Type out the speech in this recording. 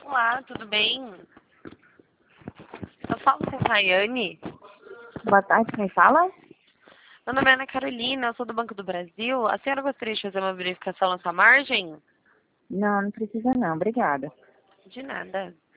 Olá, tudo bem? Eu falo com a Rayane. Boa tarde, quem fala? Meu nome é Ana Carolina, eu sou do Banco do Brasil. A senhora gostaria de fazer uma verificação na sua margem? Não, não precisa não, obrigada. De nada.